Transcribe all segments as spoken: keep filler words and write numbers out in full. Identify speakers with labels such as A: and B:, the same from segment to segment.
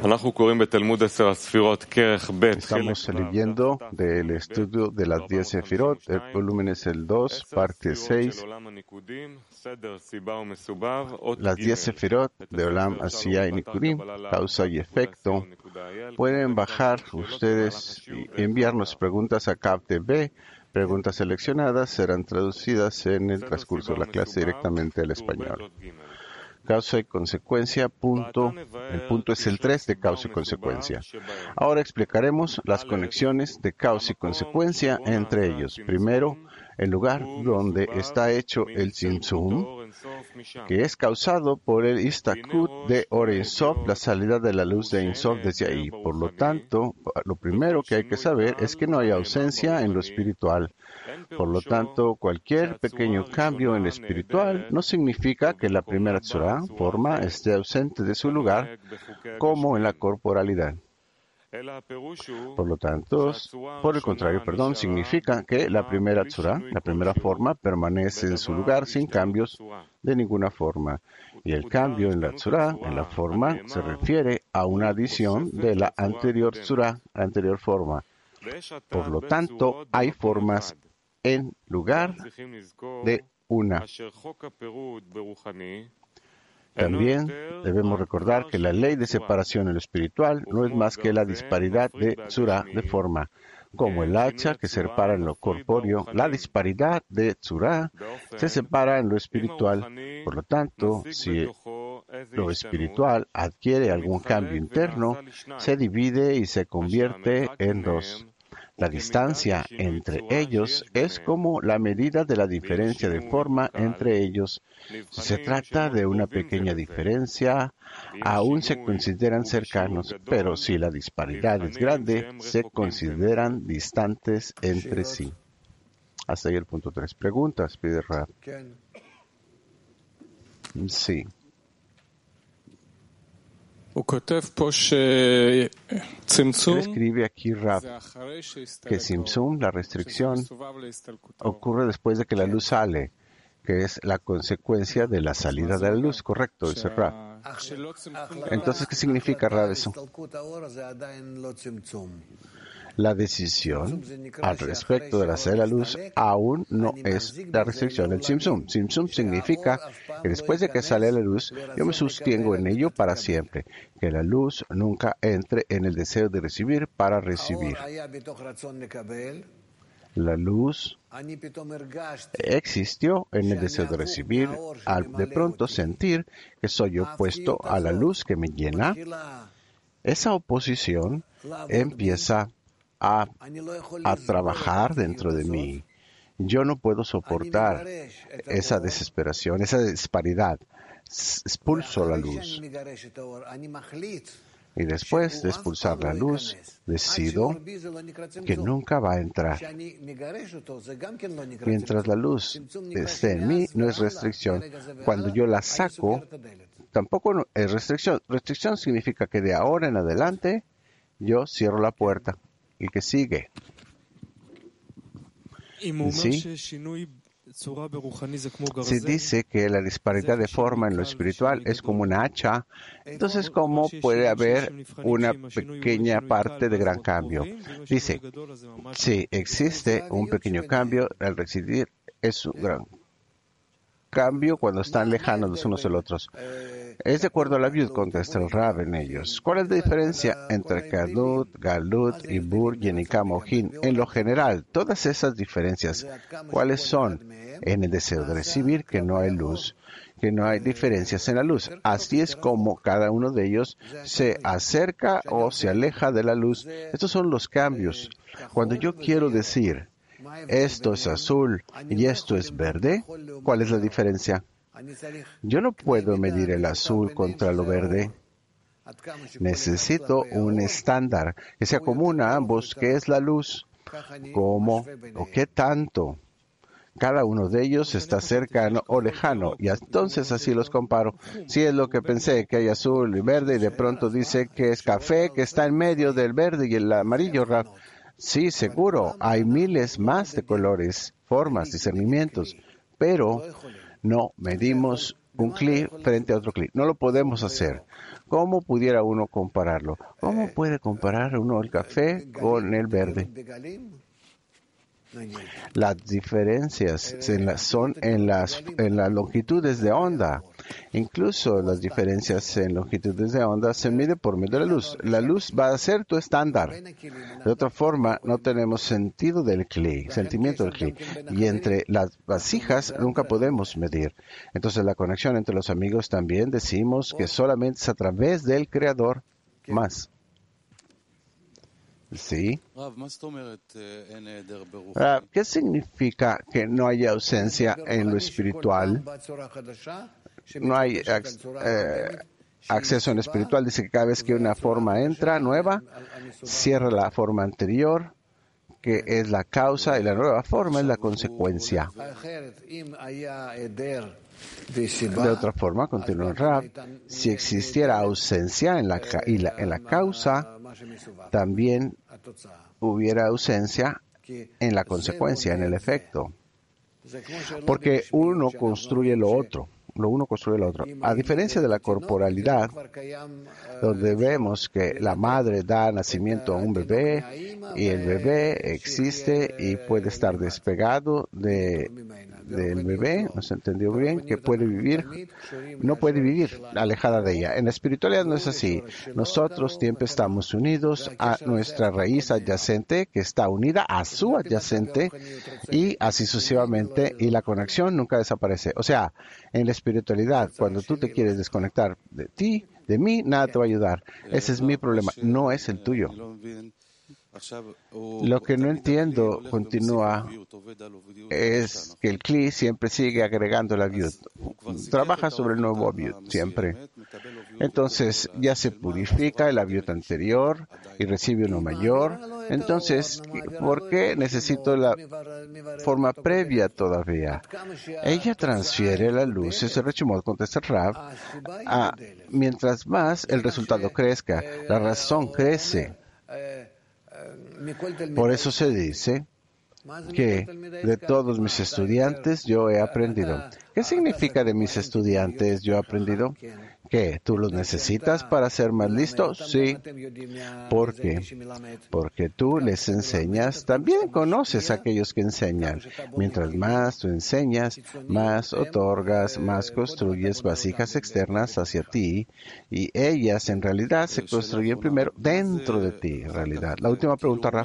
A: Estamos leyendo del estudio de las diez Sefirot, el volumen es el dos, parte seis. Las diez Sefirot de Olam, Asiya y Nikudim, causa y efecto. Pueden bajar ustedes y enviarnos preguntas a C A P T V. Preguntas seleccionadas serán traducidas en el transcurso de la clase directamente al español. Causa y consecuencia, punto. El punto es el tres de causa y consecuencia. Ahora explicaremos las conexiones de causa y consecuencia entre ellos. Primero, el lugar donde está hecho el Tzimtzum, que es causado por el Istakut de Or Ein Sof, la salida de la luz de Ein Sof desde ahí. Por lo tanto, lo primero que hay que saber es que no hay ausencia en lo espiritual. Por lo tanto, cualquier pequeño cambio en lo espiritual no significa que la primera tzura, forma, esté ausente de su lugar, como en la corporalidad. Por lo tanto, por el contrario, perdón, significa que la primera tzura, la primera forma, permanece en su lugar sin cambios de ninguna forma. Y el cambio en la tzura, en la forma, se refiere a una adición de la anterior tzura, la anterior forma. Por lo tanto, hay formas en lugar de una. También debemos recordar que la ley de separación en lo espiritual no es más que la disparidad de tzura, de forma. Como el hacha que se separa en lo corpóreo, la disparidad de tzura se separa en lo espiritual. Por lo tanto, si lo espiritual adquiere algún cambio interno, se divide y se convierte en dos. La distancia entre ellos es como la medida de la diferencia de forma entre ellos. Si se trata de una pequeña diferencia, aún se consideran cercanos, pero si la disparidad es grande, se consideran distantes entre sí. Hasta ahí el punto tres. Preguntas, pide Rab. Sí. Él escribe aquí Rab que Tzimtzum, la restricción, ocurre después de que la luz sale, que es la consecuencia de la salida de la luz, correcto, dice Rab. Entonces, ¿qué significa Rab eso? La decisión al respecto de la salida de la luz aún no es la restricción del Tzimtzum. Tzimtzum significa que después de que sale la luz, yo me sostengo en ello para siempre, que la luz nunca entre en el deseo de recibir para recibir. La luz existió en el deseo de recibir, al de pronto sentir que soy opuesto a la luz que me llena. Esa oposición empieza A, a trabajar dentro de mí. Yo no puedo soportar esa desesperación, esa disparidad. Expulso la luz. Y después de expulsar la luz, decido que nunca va a entrar. Mientras la luz esté en mí, no es restricción. Cuando yo la saco, tampoco es restricción. Restricción significa que de ahora en adelante, yo cierro la puerta. El que sigue. ¿Sí? Se dice que la disparidad de forma en lo espiritual es como una hacha. Entonces, ¿cómo puede haber una pequeña parte de gran cambio? Dice, sí, existe un pequeño cambio al residir. Es un gran cambio cuando están lejanos los unos de los otros. Es de acuerdo a la viud, contesta el Rab en ellos. ¿Cuál es la diferencia entre Gadlut, Galut, Ibur, Yenikam, Ojin? En lo general, todas esas diferencias, ¿cuáles son? En el deseo de recibir, que no hay luz, que no hay diferencias en la luz. Así es como cada uno de ellos se acerca o se aleja de la luz. Estos son los cambios. Cuando yo quiero decir, esto es azul y esto es verde, ¿cuál es la diferencia? Yo no puedo medir el azul contra lo verde. Necesito un estándar que sea común a ambos, que es la luz. ¿Cómo o qué tanto? Cada uno de ellos está cercano o lejano, y entonces así los comparo. Si es lo que pensé, que hay azul y verde, y de pronto dice que es café, que está en medio del verde y el amarillo. Sí, seguro, hay miles más de colores, formas, discernimientos, pero no medimos un clic frente a otro clic. No lo podemos hacer. ¿Cómo pudiera uno compararlo? ¿Cómo puede comparar uno el café con el verde? Las diferencias en la- son en las, en las longitudes de onda. Incluso las diferencias en longitudes de onda se miden por medio de la luz. La luz va a ser tu estándar. De otra forma, no tenemos sentido del cli, sentimiento del cli. Y entre las vasijas nunca podemos medir. Entonces, la conexión entre los amigos también decimos que solamente es a través del Creador más. Sí. Ah, ¿qué significa que no haya ausencia en lo espiritual? No hay ac- eh, acceso en lo espiritual. Dice que cada vez que una forma entra nueva, cierra la forma anterior, que es la causa, y la nueva forma es la consecuencia. De otra forma, continúa el Rab, si existiera ausencia en la, ca- y la- en la causa, también hubiera ausencia en la consecuencia, en el efecto. Porque uno construye lo otro, lo uno construye lo otro. A diferencia de la corporalidad, donde vemos que la madre da nacimiento a un bebé y el bebé existe y puede estar despegado de, del bebé, ¿no se entendió bien? Que puede vivir, no puede vivir alejada de ella. En la espiritualidad no es así. Nosotros siempre estamos unidos a nuestra raíz adyacente, que está unida a su adyacente, y así sucesivamente, y la conexión nunca desaparece. O sea, en la espiritualidad, cuando tú te quieres desconectar de ti, de mí, nada te va a ayudar. Ese es mi problema, no es el tuyo. Lo que no entiendo, continúa, es que el Kli siempre sigue agregando la viud. Trabaja sobre el nuevo viud, siempre. Entonces, ya se purifica el viud anterior y recibe uno mayor. Entonces, ¿por qué necesito la forma previa todavía? Ella transfiere la luz, ese Rechimot, contesta Rav, a, mientras más el resultado crezca, la razón crece. Por eso se dice que de todos mis estudiantes yo he aprendido. ¿Qué significa de mis estudiantes yo he aprendido? ¿Qué? ¿Tú los necesitas para ser más listos? Sí. ¿Por qué? Porque tú les enseñas, también conoces a aquellos que enseñan. Mientras más tú enseñas, más otorgas, más construyes vasijas externas hacia ti, y ellas en realidad se construyen primero dentro de ti, en realidad. La última pregunta, Raf.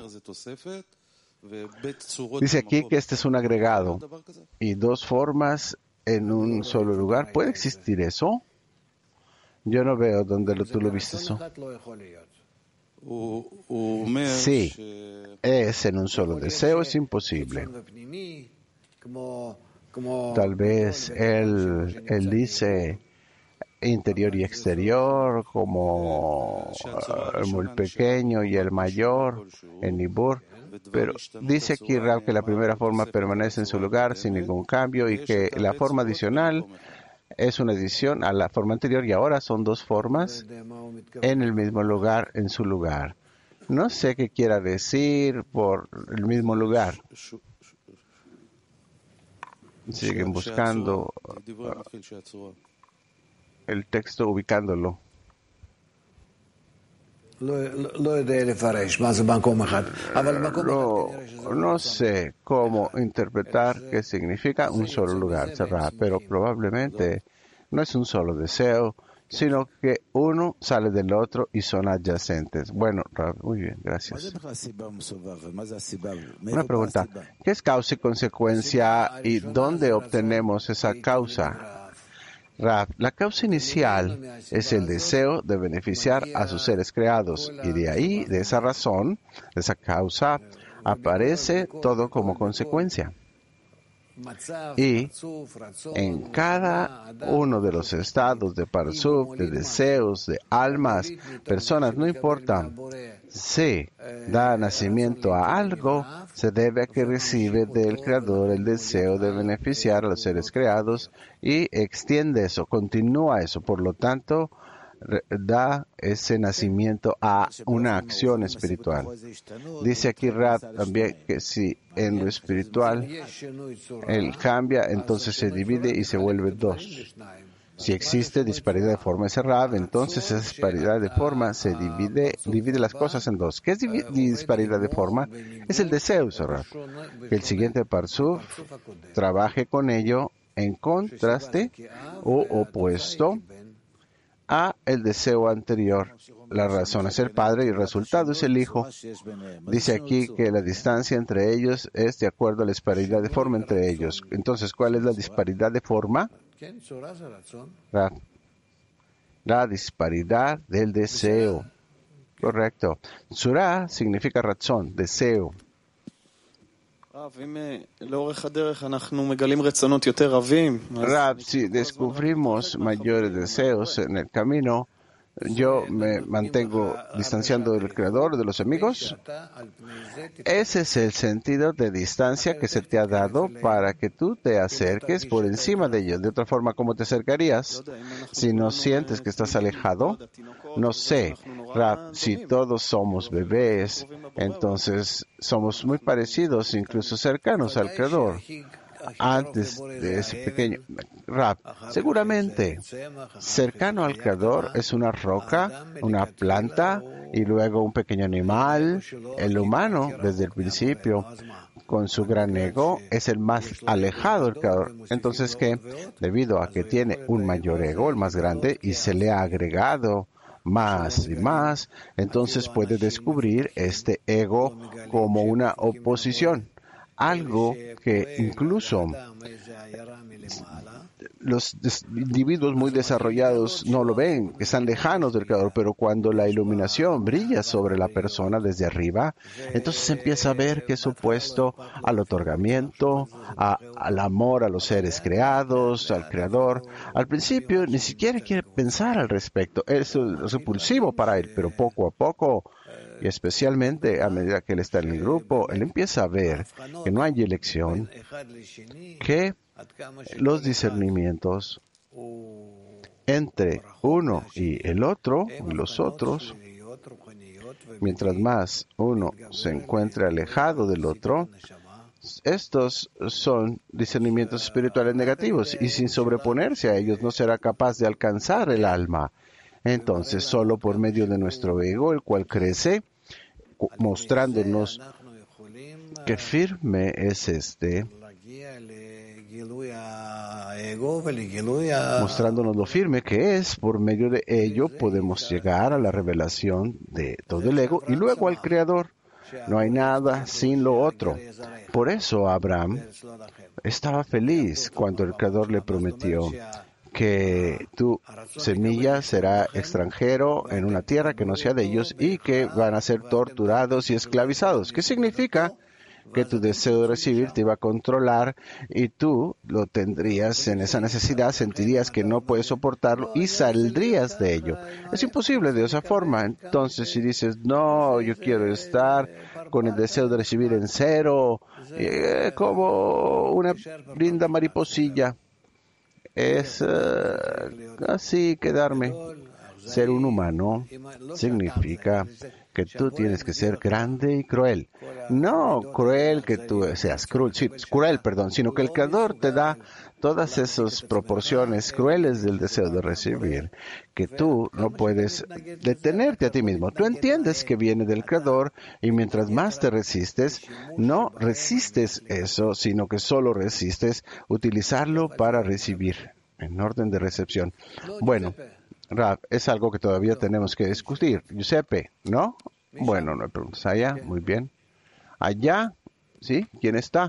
A: Dice aquí que este es un agregado y dos formas en un solo lugar. ¿Puede existir eso? Yo no veo dónde lo, tú lo viste eso. Sí, es en un solo deseo, es imposible. Tal vez él, él dice interior y exterior, como uh, el pequeño y el mayor, en Nibur. Pero dice aquí Rab que la primera forma permanece en su lugar sin ningún cambio y que la forma adicional es una adición a la forma anterior, y ahora son dos formas en el mismo lugar, en su lugar. No sé qué quiera decir por el mismo lugar. Siguen buscando uh, el texto, ubicándolo. No, no sé cómo interpretar qué significa un solo lugar cerrado, pero probablemente no es un solo deseo, sino que uno sale del otro y son adyacentes. Bueno, muy bien, gracias. Una pregunta, ¿qué es causa y consecuencia y dónde obtenemos esa causa? Rav, la causa inicial es el deseo de beneficiar a sus seres creados, y de ahí, de esa razón, de esa causa, aparece todo como consecuencia. Y en cada uno de los estados de Parsuf, de deseos, de almas, personas, no importa, si da nacimiento a algo, se debe a que recibe del Creador el deseo de beneficiar a los seres creados y extiende eso, continúa eso. Por lo tanto, da ese nacimiento a una acción espiritual. Dice aquí Rab también que si en lo espiritual él cambia, entonces se divide y se vuelve dos. Si existe disparidad de forma, ese Rab, entonces esa disparidad de forma se divide, divide las cosas en dos. ¿Qué es divi- disparidad de forma? Es el deseo, Rab. Que el siguiente parsuf trabaje con ello en contraste o opuesto a el deseo anterior. La razón es el Padre y el resultado es el Hijo. Dice aquí que la distancia entre ellos es de acuerdo a la disparidad de forma entre ellos. Entonces, ¿cuál es la disparidad de forma? La, la disparidad del deseo. Correcto. Surah significa razón, deseo. Rab, si descubrimos mayores deseos en el camino, yo me mantengo distanciando del Creador, de los amigos. Ese es el sentido de distancia que se te ha dado para que tú te acerques por encima de ellos. De otra forma, ¿cómo te acercarías? Si no sientes que estás alejado, no sé, Rab, si todos somos bebés, entonces somos muy parecidos, incluso cercanos al Creador. Antes de ese pequeño Rab, seguramente cercano al Creador es una roca, una planta y luego un pequeño animal. El humano, desde el principio, con su gran ego, es el más alejado del Creador. Entonces, que debido a que tiene un mayor ego, el más grande, y se le ha agregado más y más, entonces puede descubrir este ego como una oposición. Algo que incluso los individuos muy desarrollados no lo ven, que están lejanos del Creador, pero cuando la iluminación brilla sobre la persona desde arriba, entonces empieza a ver que es opuesto al otorgamiento, a, al amor a los seres creados, al Creador. Al principio ni siquiera quiere pensar al respecto, eso es repulsivo para él, pero poco a poco, y especialmente a medida que él está en el grupo, él empieza a ver que no hay elección, que los discernimientos entre uno y el otro, y los otros, mientras más uno se encuentre alejado del otro, estos son discernimientos espirituales negativos y sin sobreponerse a ellos no será capaz de alcanzar el alma. Entonces, solo por medio de nuestro ego, el cual crece, mostrándonos que firme es este, mostrándonos lo firme que es, por medio de ello podemos llegar a la revelación de todo el ego y luego al Creador. No hay nada sin lo otro. Por eso Abraham estaba feliz cuando el Creador le prometió que tu semilla será extranjero en una tierra que no sea de ellos y que van a ser torturados y esclavizados. ¿Qué significa? Que tu deseo de recibir te iba a controlar y tú lo tendrías en esa necesidad, sentirías que no puedes soportarlo y saldrías de ello. Es imposible de esa forma. Entonces, si dices, no, yo quiero estar con el deseo de recibir en cero, eh, como una linda mariposilla, es uh, así quedarme. Ser un humano significa que tú tienes que ser grande y cruel. No cruel que tú seas cruel, sí, cruel, perdón, sino que el Creador te da todas esas proporciones crueles del deseo de recibir, que tú no puedes detenerte a ti mismo. Tú entiendes que viene del Creador y mientras más te resistes, no resistes eso, sino que solo resistes utilizarlo para recibir, en orden de recepción. Bueno, Rab, es algo que todavía tenemos que discutir. Giuseppe, ¿no? Bueno, no hay preguntas. Allá, muy bien. Allá, ¿sí? ¿Quién está?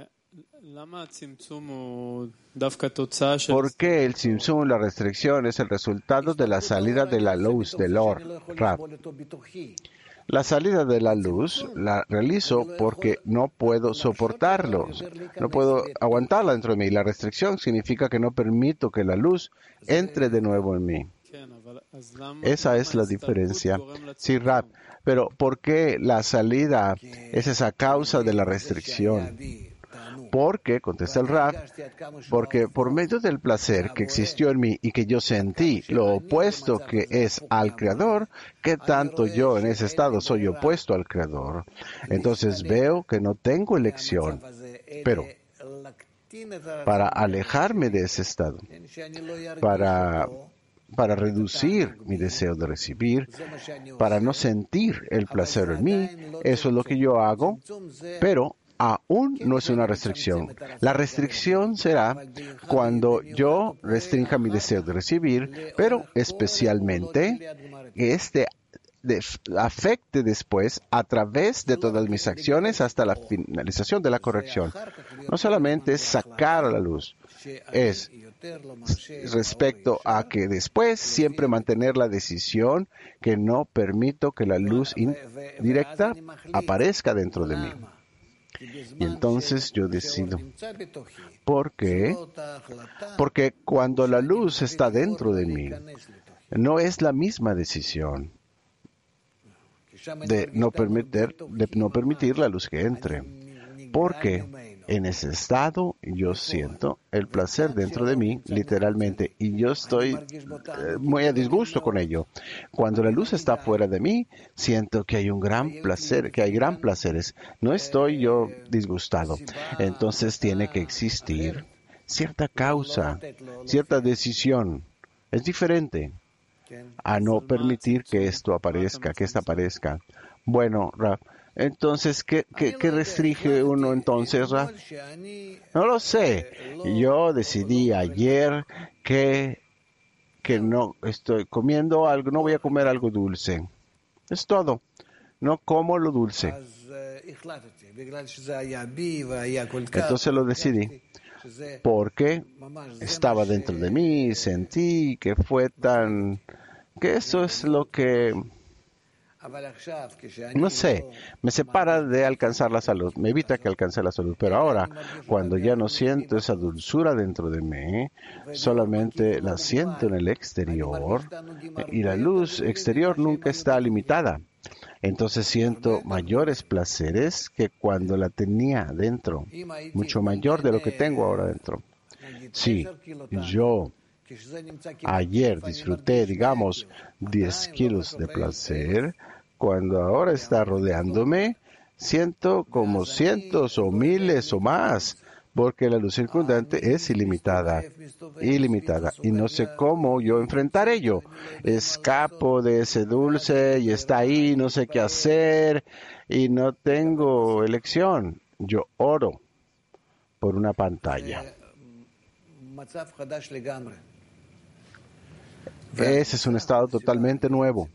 A: ¿Por qué el Tzimtzum, la restricción, es el resultado de la salida de la luz del Or, Rab? La salida de la luz la realizo porque no puedo soportarlo, no puedo aguantarla dentro de mí. La restricción significa que no permito que la luz entre de nuevo en mí. Esa es la diferencia. Sí, Rab, pero ¿por qué la salida es esa causa de la restricción? Porque, contesta el Rab, porque por medio del placer que existió en mí y que yo sentí lo opuesto que es al Creador, que tanto yo en ese estado soy opuesto al Creador, entonces veo que no tengo elección. Pero para alejarme de ese estado, para, para reducir mi deseo de recibir, para no sentir el placer en mí. Eso es lo que yo hago, pero aún no es una restricción. La restricción será cuando yo restrinja mi deseo de recibir, pero especialmente que este de, afecte después a través de todas mis acciones hasta la finalización de la corrección. No solamente es sacar a la luz, es respecto a que después siempre mantener la decisión que no permito que la luz indirecta aparezca dentro de mí. Y entonces yo decido. ¿Por qué? Porque cuando la luz está dentro de mí, no es la misma decisión de no permitir, de no permitir la luz que entre. Porque en ese estado yo siento el placer dentro de mí, literalmente, y yo estoy eh, muy a disgusto con ello. Cuando la luz está fuera de mí, siento que hay un gran placer, que hay gran placeres. No estoy yo disgustado. Entonces tiene que existir cierta causa, cierta decisión. Es diferente a no permitir que esto aparezca, que esto aparezca. Bueno, Raf, entonces, ¿qué, qué, qué restringe uno entonces, Raf? No lo sé. Yo decidí ayer que, que no estoy comiendo algo, no voy a comer algo dulce. Es todo. No como lo dulce. Entonces lo decidí. Porque estaba dentro de mí, sentí que fue tan... que eso es lo que... no sé, me separa de alcanzar la salud, me evita que alcance la salud. Pero ahora, cuando ya no siento esa dulzura dentro de mí, solamente la siento en el exterior, y la luz exterior nunca está limitada. Entonces siento mayores placeres que cuando la tenía dentro, mucho mayor de lo que tengo ahora dentro. Sí, yo ayer disfruté, digamos, diez kilos de placer. Cuando ahora está rodeándome, siento como cientos o miles o más, porque la luz circundante es ilimitada, ilimitada, y no sé cómo yo enfrentar ello. Escapo de ese dulce y está ahí, no sé qué hacer, y no tengo elección. Yo oro por una pantalla. Ese es un estado totalmente nuevo.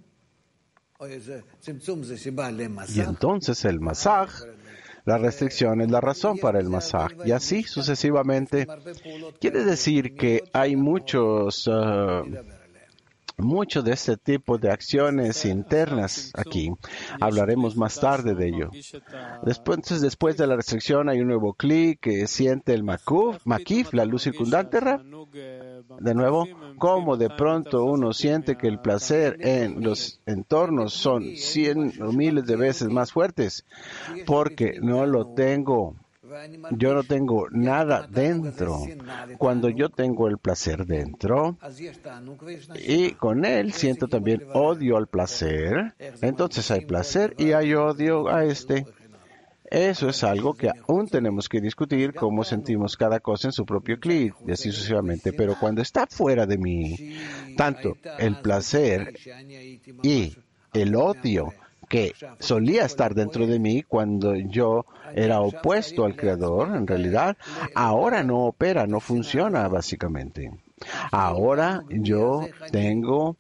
A: Y entonces el masaj, la restricción es la razón para el masaj, y así sucesivamente. Quiere decir que hay muchos, uh, mucho de este tipo de acciones internas aquí. Hablaremos más tarde de ello. Después, entonces, después de la restricción hay un nuevo clic que siente el makuf, makif, la luz circundante. De nuevo, como de pronto uno siente que el placer en los entornos son cien o miles de veces más fuertes, porque no lo tengo. Yo no tengo nada dentro. Cuando yo tengo el placer dentro y con él siento también odio al placer, entonces hay placer y hay odio a este. Eso es algo que aún tenemos que discutir, cómo sentimos cada cosa en su propio clic, y así sucesivamente. Pero cuando está fuera de mí, tanto el placer y el odio que solía estar dentro de mí cuando yo era opuesto al Creador, en realidad, ahora no opera, no funciona básicamente. Ahora yo tengo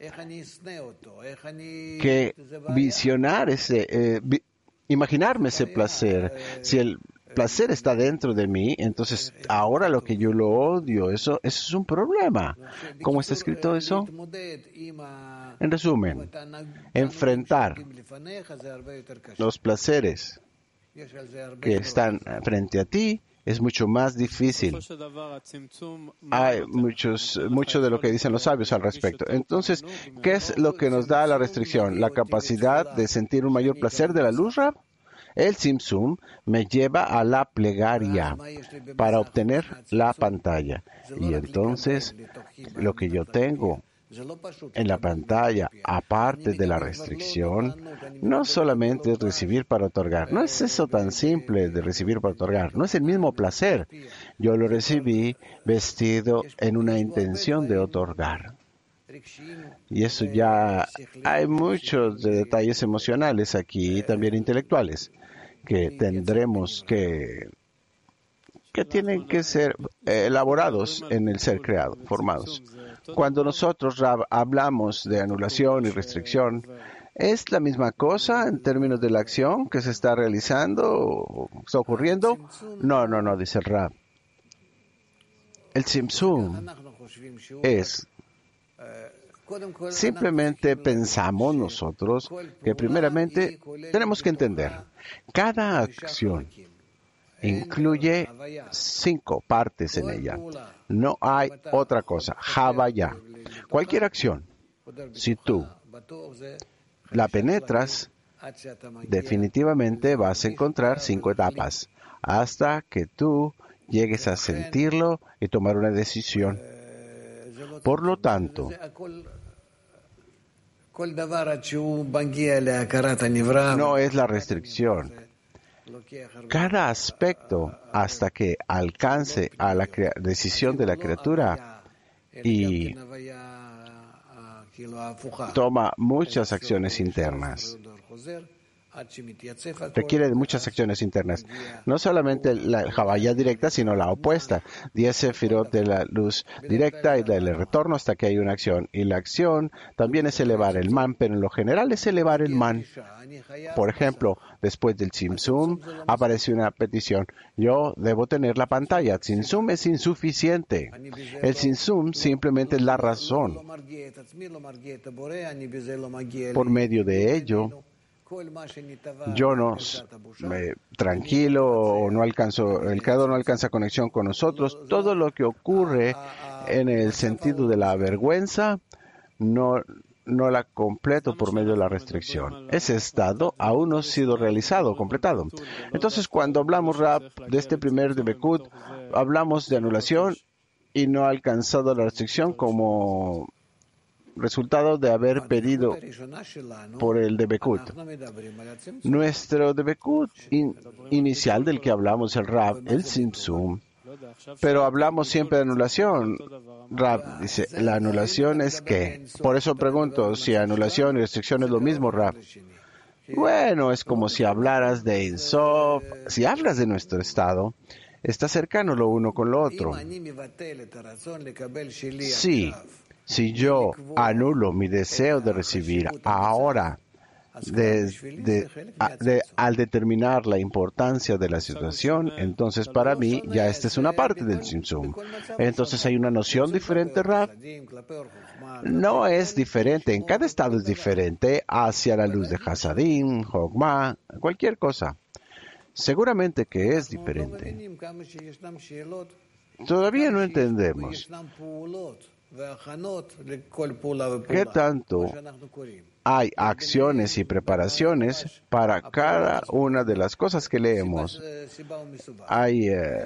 A: que visionar ese, eh, vi, imaginarme ese placer. Si el placer está dentro de mí, entonces ahora lo que yo lo odio, eso, eso es un problema. ¿Cómo está escrito eso? En resumen, enfrentar los placeres que están frente a ti es mucho más difícil. Hay muchos, mucho de lo que dicen los sabios al respecto. Entonces, ¿qué es lo que nos da la restricción? ¿La capacidad de sentir un mayor placer de la luz, Rab? El Tzimtzum me lleva a la plegaria para obtener la pantalla. Y entonces, lo que yo tengo en la pantalla, aparte de la restricción, no solamente es recibir para otorgar. No es eso tan simple de recibir para otorgar. No es el mismo placer. Yo lo recibí vestido en una intención de otorgar. Y eso ya hay muchos detalles emocionales aquí y también intelectuales que tendremos que que tienen que ser elaborados en el ser creado, formados. Cuando nosotros Rab, hablamos de anulación y restricción, ¿es la misma cosa en términos de la acción que se está realizando o está ocurriendo? No, no, no, dice el Rab. El Tzimtzum es, simplemente pensamos nosotros que primeramente tenemos que entender, cada acción incluye cinco partes en ella. No hay otra cosa. Havaya. Cualquier acción, si tú la penetras, definitivamente vas a encontrar cinco etapas hasta que tú llegues a sentirlo y tomar una decisión. Por lo tanto, no es la restricción. Cada aspecto, hasta que alcance a la decisión de la criatura y toma muchas acciones internas. Requiere de muchas acciones internas. No solamente la Havaya directa, sino la opuesta. Diez sefirot de la luz directa y del retorno hasta que hay una acción. Y la acción también es elevar el man, pero en lo general es elevar el man. Por ejemplo, después del Tzimtzum aparece una petición. Yo debo tener la pantalla. Tzimtzum es insuficiente. El Tzimtzum simplemente es la razón. Por medio de ello, yo no me tranquilo o no alcanzo, el creador no alcanza conexión con nosotros. Todo lo que ocurre en el sentido de la vergüenza no, no la completo por medio de la restricción. Ese estado aún no ha sido realizado, completado. Entonces, cuando hablamos Rab, de este primer Debekut, hablamos de anulación y no ha alcanzado la restricción como resultado de haber pedido por el Debekut. Nuestro Debekut in, inicial del que hablamos, el Rab, el Tzimtzum, pero hablamos siempre de anulación. Rab dice, la anulación es ¿qué? Por eso pregunto si anulación y restricción es lo mismo, Rab. Bueno, es como si hablaras de Ein Sof. Si hablas de nuestro estado, está cercano lo uno con lo otro. Sí. Si yo anulo mi deseo de recibir ahora, de, de, a, de, al determinar la importancia de la situación, entonces para mí ya esta es una parte del Tzimtzum. Entonces hay una noción diferente, Rab. No es diferente, en cada estado es diferente hacia la luz de Hasadim, Jogma, cualquier cosa. Seguramente que es diferente. Todavía no entendemos ¿qué tanto hay acciones y preparaciones para cada una de las cosas que leemos? Hay, eh,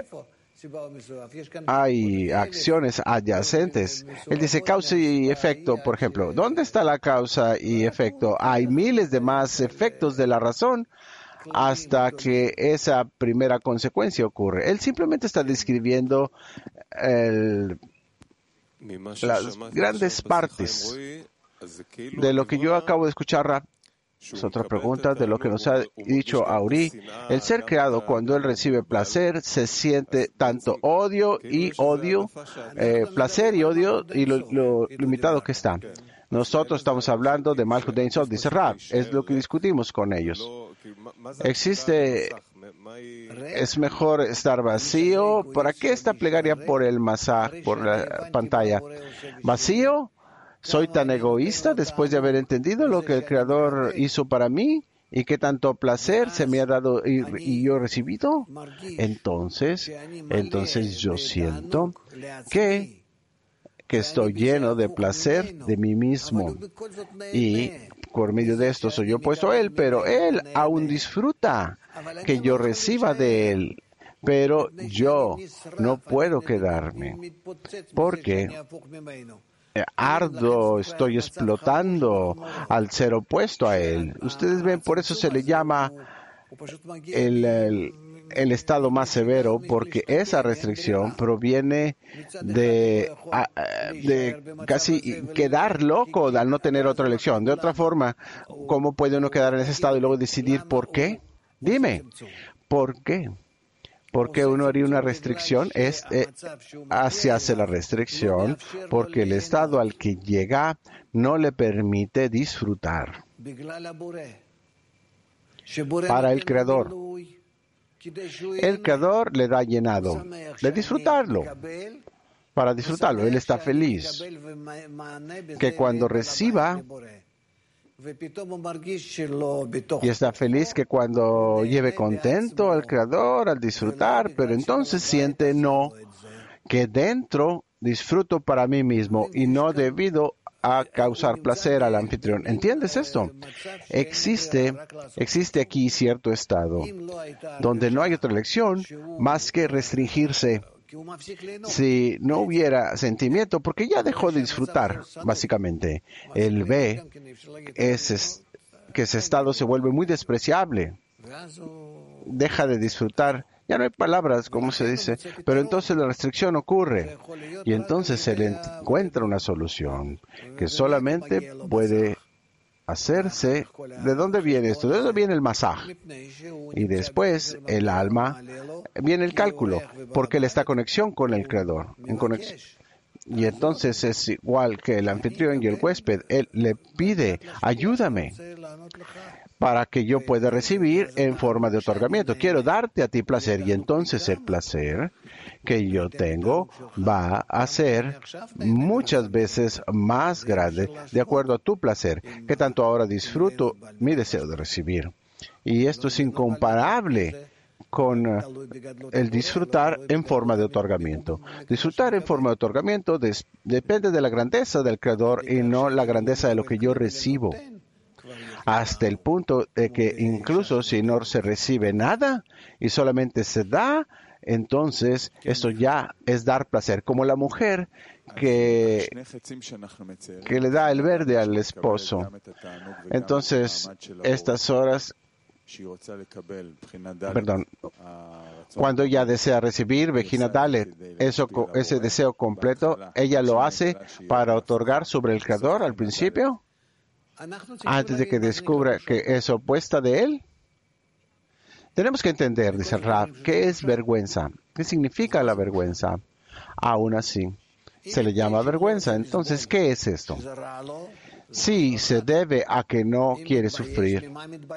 A: hay acciones adyacentes. Él dice causa y efecto, por ejemplo. ¿Dónde está la causa y efecto? Hay miles de más efectos de la razón hasta que esa primera consecuencia ocurre. Él simplemente está describiendo el las grandes partes de lo que yo acabo de escuchar. Es otra pregunta de lo que nos ha dicho Auri. El ser creado, cuando él recibe placer, se siente tanto odio y odio, eh, placer y odio, y lo, lo limitado que está. Nosotros estamos hablando de Malchut Ein Sof, dice Rab, es lo que discutimos con ellos. Existe, es mejor estar vacío. ¿Para qué esta plegaria por el masaj, por la pantalla? ¿Vacío? ¿Soy tan egoísta después de haber entendido lo que el Creador hizo para mí? ¿Y qué tanto placer se me ha dado y, y yo he recibido? Entonces, entonces yo siento que, que estoy lleno de placer de mí mismo. Y por medio de esto soy yo puesto a Él, pero Él aún disfruta que yo reciba de Él. Pero yo no puedo quedarme, porque ardo, estoy explotando al ser opuesto a él. Ustedes ven, por eso se le llama el, el, el estado más severo, porque esa restricción proviene de, de casi quedar loco al no tener otra elección. De otra forma, ¿cómo puede uno quedar en ese estado y luego decidir por qué? Dime, ¿por qué? ¿Por qué uno haría una restricción? Es, eh, se hace la restricción porque el estado al que llega no le permite disfrutar. Para el Creador. El Creador le da llenado de disfrutarlo. Para disfrutarlo, Él está feliz. Que cuando reciba, y está feliz que cuando lleve contento al Creador, al disfrutar, pero entonces siente no, que dentro disfruto para mí mismo y no debido a causar placer al anfitrión. ¿Entiendes esto? Existe, existe aquí cierto estado donde no hay otra elección más que restringirse. Si no hubiera sentimiento, porque ya dejó de disfrutar, básicamente. Él ve ese, que ese estado se vuelve muy despreciable. Deja de disfrutar. Ya no hay palabras, como se dice, pero entonces la restricción ocurre. Y entonces se le encuentra una solución que solamente puede hacerse. ¿De dónde viene esto? ¿De dónde viene el masaje? Y después el alma, viene el cálculo, porque él está en conexión con el Creador. En conexión. Y entonces es igual que el anfitrión y el huésped. Él le pide, ayúdame, para que yo pueda recibir en forma de otorgamiento. Quiero darte a ti placer. Y entonces el placer que yo tengo va a ser muchas veces más grande de acuerdo a tu placer, que tanto ahora disfruto mi deseo de recibir. Y esto es incomparable con el disfrutar en forma de otorgamiento. Disfrutar en forma de otorgamiento des- depende de la grandeza del Creador y no la grandeza de lo que yo recibo. Hasta el punto de que incluso si no se recibe nada y solamente se da, entonces esto ya es dar placer. Como la mujer que, que le da el verde al esposo. Entonces, estas horas, perdón, cuando ella desea recibir, Vejina Dalet, eso, ese deseo completo, ella lo hace para otorgar sobre el Creador al principio, antes de que descubra que es opuesta de él. Tenemos que entender, dice Rav, ¿qué es vergüenza? ¿Qué significa la vergüenza? Aún así, se le llama vergüenza. Entonces, ¿qué es esto? Sí, se debe a que no quiere sufrir,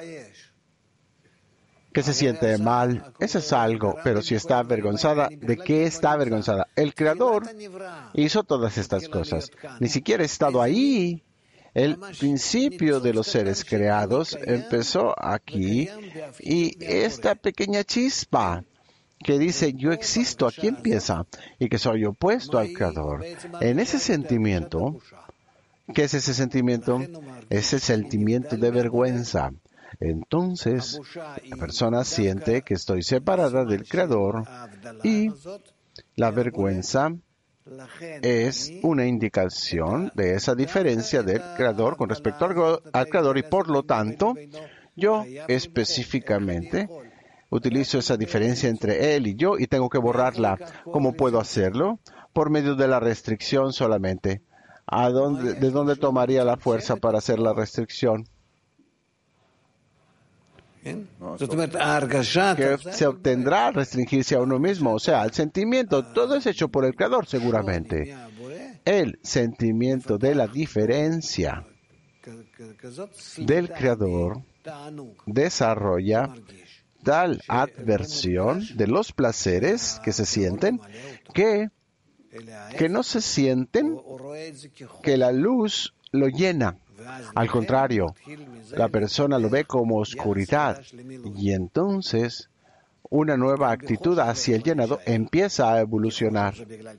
A: que se siente mal, eso es algo, pero si está avergonzada, ¿de qué está avergonzada? El Creador hizo todas estas cosas. Ni siquiera ha estado ahí. El principio de los seres creados empezó aquí y esta pequeña chispa que dice yo existo, aquí empieza y que soy opuesto al Creador. En ese sentimiento, ¿qué es ese sentimiento? Ese sentimiento de vergüenza. Entonces, la persona siente que estoy separada del Creador y la vergüenza es una indicación de esa diferencia del Creador con respecto al, al Creador y por lo tanto yo específicamente utilizo esa diferencia entre Él y yo y tengo que borrarla. ¿Cómo puedo hacerlo? Por medio de la restricción solamente. ¿A dónde, ¿De dónde tomaría la fuerza para hacer la restricción? Que se obtendrá al restringirse a uno mismo, o sea, el sentimiento, todo es hecho por el Creador seguramente. El sentimiento de la diferencia del Creador desarrolla tal adversión de los placeres que se sienten que, que no se sienten que la luz lo llena. Al contrario, la persona lo ve como oscuridad y entonces una nueva actitud hacia el llenado empieza a evolucionar.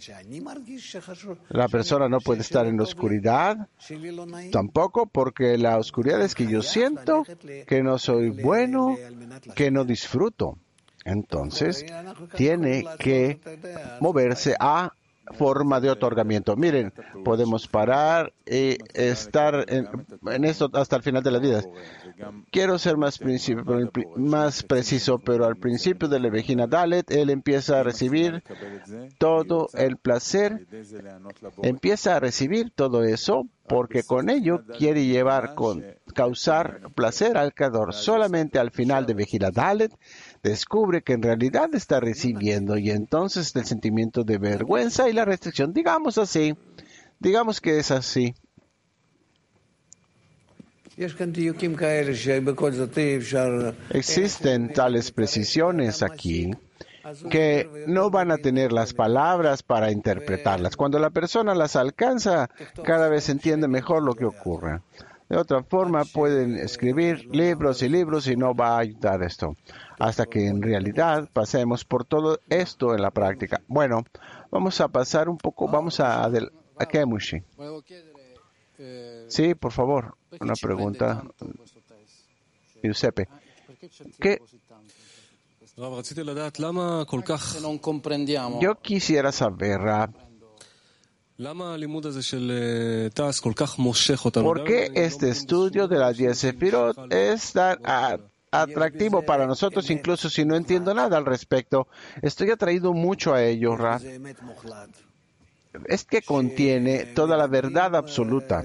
A: La persona no puede estar en la oscuridad tampoco porque la oscuridad es que yo siento que no soy bueno, que no disfruto. Entonces tiene que moverse a forma de otorgamiento. Miren, podemos parar y estar en, en esto hasta el final de la vida. Quiero ser más, principio, más preciso, pero al principio de la Vejina Dalet, él empieza a recibir todo el placer, empieza a recibir todo eso, porque con ello quiere llevar, con, causar placer al Creador. Solamente al final de Vejina Dalet descubre que en realidad está recibiendo, y entonces el sentimiento de vergüenza y la restricción, digamos así, digamos que es así. Existen tales precisiones aquí que no van a tener las palabras para interpretarlas. Cuando la persona las alcanza, cada vez entiende mejor lo que ocurre. De otra forma, pueden escribir libros y libros y no va a ayudar esto. Hasta que en realidad pasemos por todo esto en la práctica. Bueno, vamos a pasar un poco, vamos a... ¿A qué, Mushi? Sí, por favor, una pregunta. Giuseppe, ¿qué? Yo quisiera saber, Rab, ¿por qué este estudio de las diez Sefirot es tan atractivo para nosotros, incluso si no entiendo nada al respecto? Estoy atraído mucho a ello, Rab. Es que contiene toda la verdad absoluta.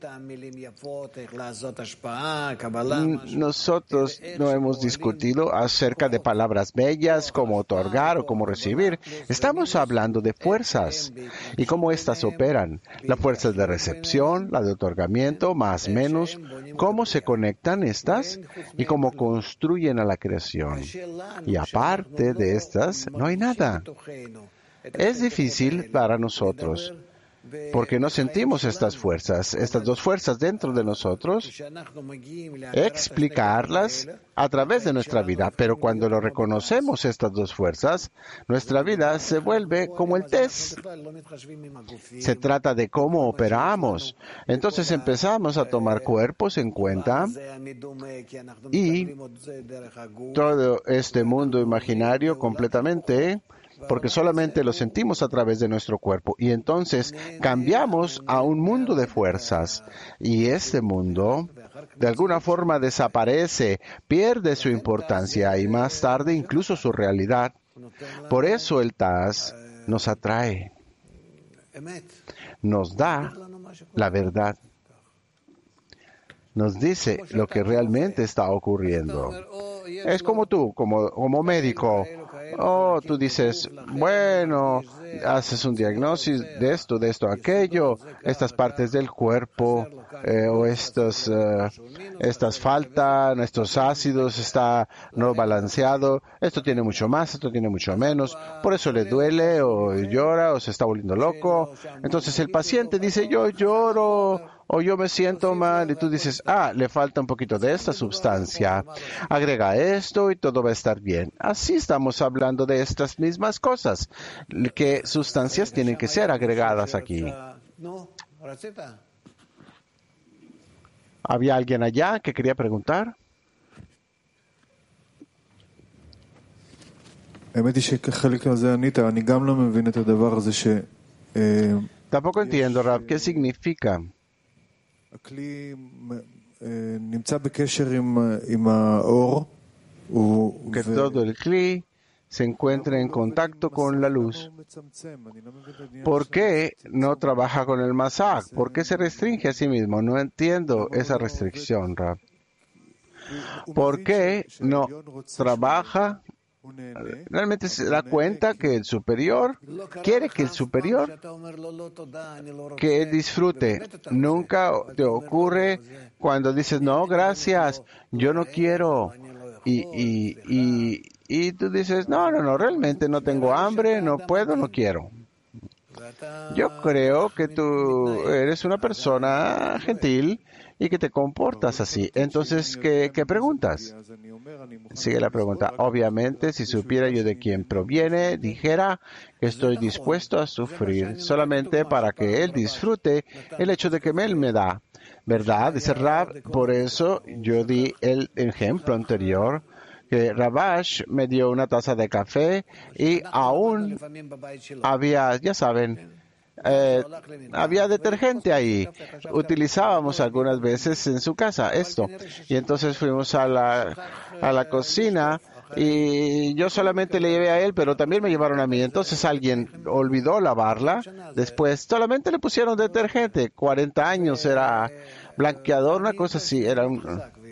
A: Nosotros no hemos discutido acerca de palabras bellas, como otorgar o como recibir. Estamos hablando de fuerzas y cómo éstas operan. La fuerza de recepción, la de otorgamiento, más menos, cómo se conectan estas y cómo construyen a la creación. Y aparte de estas, no hay nada. Es difícil para nosotros, porque no sentimos estas fuerzas, estas dos fuerzas dentro de nosotros, explicarlas a través de nuestra vida. Pero cuando lo reconocemos, estas dos fuerzas, nuestra vida se vuelve como el test. Se trata de cómo operamos. Entonces empezamos a tomar cuerpos en cuenta y todo este mundo imaginario completamente, porque solamente lo sentimos a través de nuestro cuerpo. Y entonces cambiamos a un mundo de fuerzas. Y este mundo, de alguna forma, desaparece, pierde su importancia y más tarde incluso su realidad. Por eso el Taz nos atrae, nos da la verdad, nos dice lo que realmente está ocurriendo. Es como tú, como, como médico. Oh, tú dices, bueno, haces un diagnóstico de esto, de esto, aquello, estas partes del cuerpo, eh, o estos, uh, estas faltan, estos ácidos, está no balanceado, esto tiene mucho más, esto tiene mucho menos, por eso le duele, o llora, o se está volviendo loco. Entonces el paciente dice, yo lloro, o yo me siento mal, y tú dices, ah, le falta un poquito de esta sustancia, agrega esto y todo va a estar bien. Así estamos hablando de estas mismas cosas. ¿Qué sustancias tienen que ser agregadas aquí? ¿Había alguien allá que quería preguntar? Tampoco entiendo, Rab, ¿qué significa? Que todo el Kli se encuentre en contacto con la luz. ¿Por qué no trabaja con el Masaj? ¿Por qué se restringe a sí mismo? No entiendo esa restricción, Rab. ¿Por qué no trabaja? Realmente se da cuenta que el superior quiere que el superior que él disfrute. Nunca te ocurre cuando dices, no, gracias, yo no quiero. Y, y, y, y tú dices, no, no, no, realmente no tengo hambre, no puedo, no quiero. Yo creo que tú eres una persona gentil y que te comportas así. Entonces, ¿qué, qué preguntas? Sigue la pregunta. Obviamente, si supiera yo de quién proviene, dijera que estoy dispuesto a sufrir solamente para que él disfrute el hecho de que él me da. ¿Verdad? Dice Rab. Por eso yo di el ejemplo anterior que Rabash me dio una taza de café y aún había, ya saben, Eh, había detergente ahí. Utilizábamos algunas veces en su casa esto. Y entonces fuimos a la, a la cocina y yo solamente le llevé a él, pero también me llevaron a mí. Entonces alguien olvidó lavarla. Después solamente le pusieron detergente. cuarenta años, era blanqueador, una cosa así. Era un,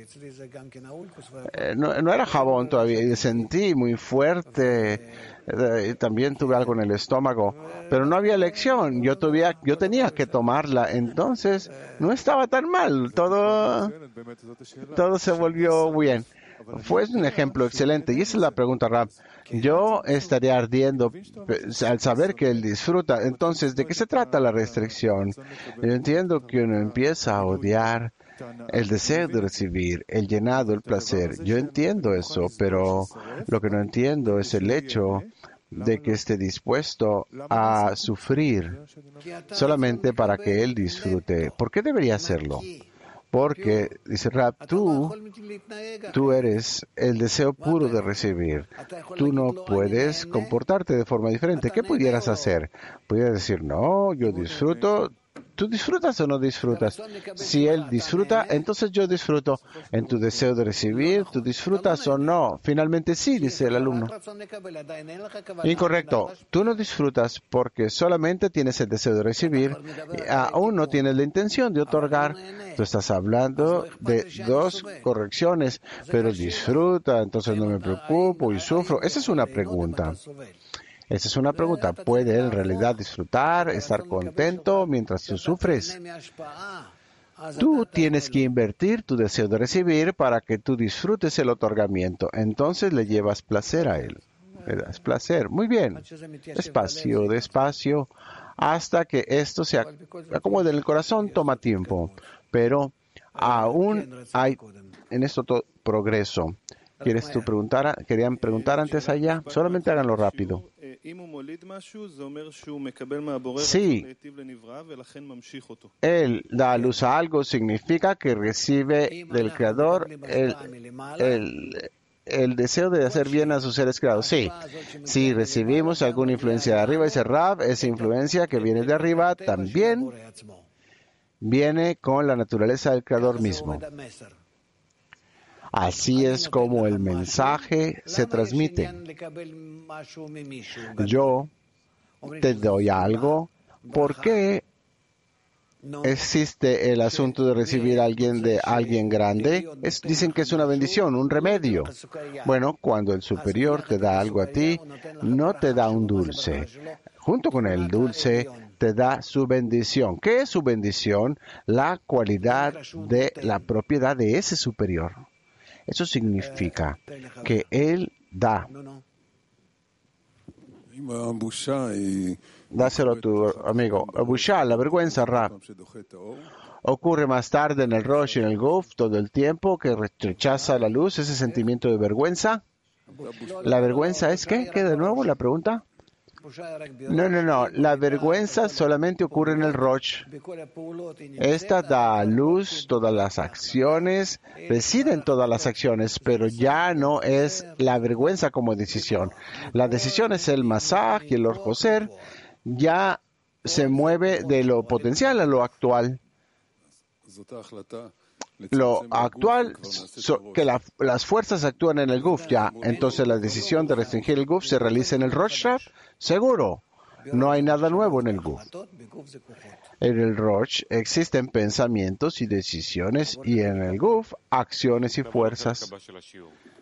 A: eh, no, no era jabón todavía. Y sentí muy fuerte. Eh, también tuve algo en el estómago, pero no había elección, yo tuve, yo tenía que tomarla, entonces no estaba tan mal, todo, todo se volvió bien. Fue un ejemplo excelente, y esa es la pregunta, Rab. Yo estaría ardiendo al saber que él disfruta. Entonces, ¿de qué se trata la restricción? Yo entiendo que uno empieza a odiar el deseo de recibir, el llenado, el placer. Yo entiendo eso, pero lo que no entiendo es el hecho de que esté dispuesto a sufrir solamente para que él disfrute. ¿Por qué debería hacerlo? Porque, dice Rab, tú, tú eres el deseo puro de recibir. Tú no puedes comportarte de forma diferente. ¿Qué pudieras hacer? Pudieras decir, no, yo disfruto. ¿Tú disfrutas o no disfrutas? Si él disfruta, entonces yo disfruto. En tu deseo de recibir, ¿tú disfrutas o no? Finalmente sí, dice el alumno. Incorrecto. Tú no disfrutas porque solamente tienes el deseo de recibir y aún no tienes la intención de otorgar. Tú estás hablando de dos correcciones, pero disfruta, entonces no me preocupo y sufro. Esa es una pregunta. Esa es una pregunta. ¿Puede él en realidad disfrutar, estar contento mientras tú sufres? Tú tienes que invertir tu deseo de recibir para que tú disfrutes el otorgamiento. Entonces le llevas placer a él. Le das placer. Muy bien. Despacio, despacio, hasta que esto se acomode en el corazón. Toma tiempo. Pero aún hay en esto todo progreso. ¿Quieres tú preguntar? ¿Querían preguntar antes allá? Solamente háganlo rápido. Sí, él da a luz a algo, significa que recibe del Creador el, el, el deseo de hacer bien a sus seres creados. Sí, si recibimos alguna influencia de arriba, dice Rab, esa influencia que viene de arriba también viene con la naturaleza del Creador mismo. Así es como el mensaje se transmite. Yo te doy algo. ¿Por qué existe el asunto de recibir a alguien de alguien grande? Es, dicen que es una bendición, un remedio. Bueno, cuando el superior te da algo a ti, no te da un dulce. Junto con el dulce, te da su bendición. ¿Qué es su bendición? La cualidad de la propiedad de ese superior. Eso significa que él da. Dáselo a tu amigo. Busha, la vergüenza, Rab, ocurre más tarde en el Rosh y en el Guf, todo el tiempo que rechaza la luz, ese sentimiento de vergüenza. ¿La vergüenza es qué? ¿Qué de nuevo la pregunta? No, no, no. La vergüenza solamente ocurre en el Rosh. Esta da a luz todas las acciones, reside en todas las acciones, pero ya no es la vergüenza como decisión. La decisión es el masaj y el orjoser. Ya se mueve de lo potencial a lo actual. Lo actual, so, que la, las fuerzas actúan en el Guf ya, entonces la decisión de restringir el Guf se realiza en el Rosh, seguro. No hay nada nuevo en el Guf. En el Rosh existen pensamientos y decisiones y en el Guf acciones y fuerzas.